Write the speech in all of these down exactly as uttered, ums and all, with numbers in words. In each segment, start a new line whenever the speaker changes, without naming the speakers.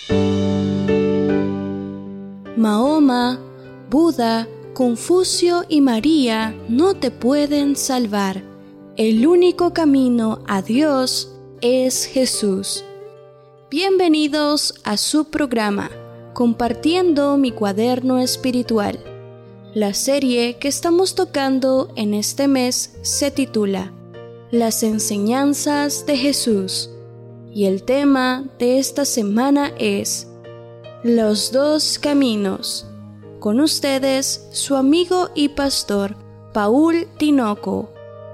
Mahoma, Buda, Confucio y María no te pueden salvar. El único camino a Dios es Jesús. Bienvenidos a su programa, Compartiendo mi cuaderno espiritual. La serie que estamos tocando en este mes se titula Las enseñanzas de Jesús. Y el tema de esta semana es Los dos caminos. Con ustedes, su amigo y pastor, Paul Tinoco.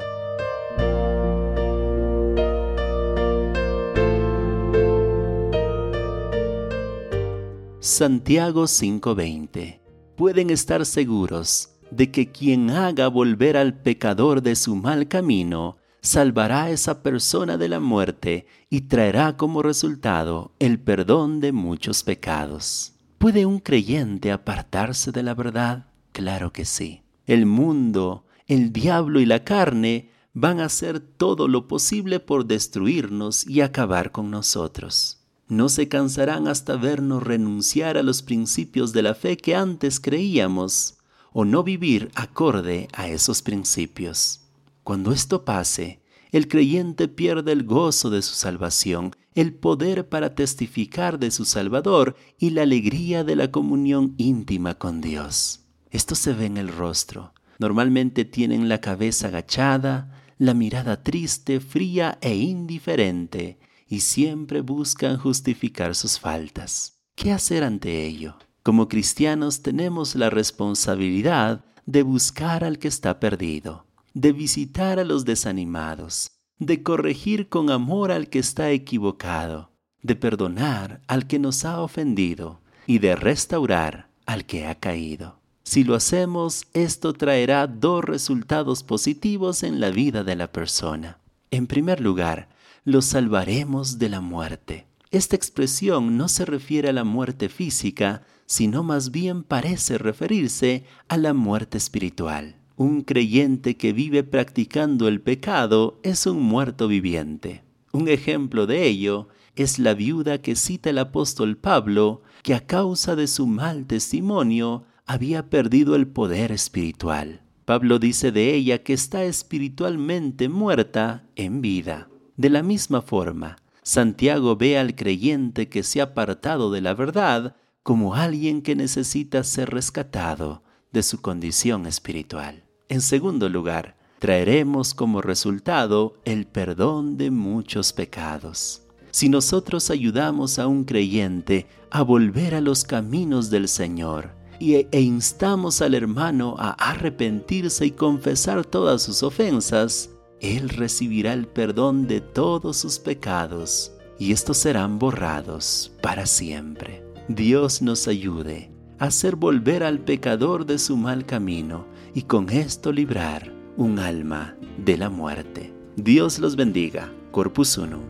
Santiago cinco veinte. Pueden estar seguros de que quien haga volver al pecador de su mal camino, salvará a esa persona de la muerte y traerá como resultado el perdón de muchos pecados. ¿Puede un creyente apartarse de la verdad? Claro que sí. El mundo, el diablo y la carne van a hacer todo lo posible por destruirnos y acabar con nosotros. No se cansarán hasta vernos renunciar a los principios de la fe que antes creíamos o no vivir acorde a esos principios. Cuando esto pase, el creyente pierde el gozo de su salvación, el poder para testificar de su Salvador y la alegría de la comunión íntima con Dios. Esto se ve en el rostro. Normalmente tienen la cabeza agachada, la mirada triste, fría e indiferente, y siempre buscan justificar sus faltas. ¿Qué hacer ante ello? Como cristianos tenemos la responsabilidad de buscar al que está perdido, de visitar a los desanimados, de corregir con amor al que está equivocado, de perdonar al que nos ha ofendido y de restaurar al que ha caído. Si lo hacemos, esto traerá dos resultados positivos en la vida de la persona. En primer lugar, los salvaremos de la muerte. Esta expresión no se refiere a la muerte física, sino más bien parece referirse a la muerte espiritual. Un creyente que vive practicando el pecado es un muerto viviente. Un ejemplo de ello es la viuda que cita el apóstol Pablo, que a causa de su mal testimonio había perdido el poder espiritual. Pablo dice de ella que está espiritualmente muerta en vida. De la misma forma, Santiago ve al creyente que se ha apartado de la verdad como alguien que necesita ser rescatado de su condición espiritual. En segundo lugar, traeremos como resultado el perdón de muchos pecados. Si nosotros ayudamos a un creyente a volver a los caminos del Señor y, e instamos al hermano a arrepentirse y confesar todas sus ofensas, Él recibirá el perdón de todos sus pecados y estos serán borrados para siempre. Dios nos ayude a hacer volver al pecador de su mal camino y con esto librar un alma de la muerte. Dios los bendiga. Corpus Unum.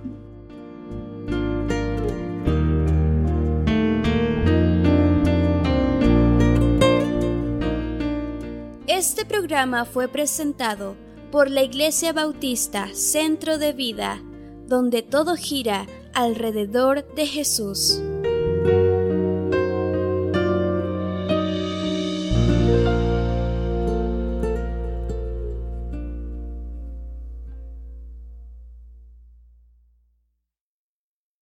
Este programa fue presentado por la Iglesia Bautista Centro de Vida, donde todo gira alrededor de Jesús.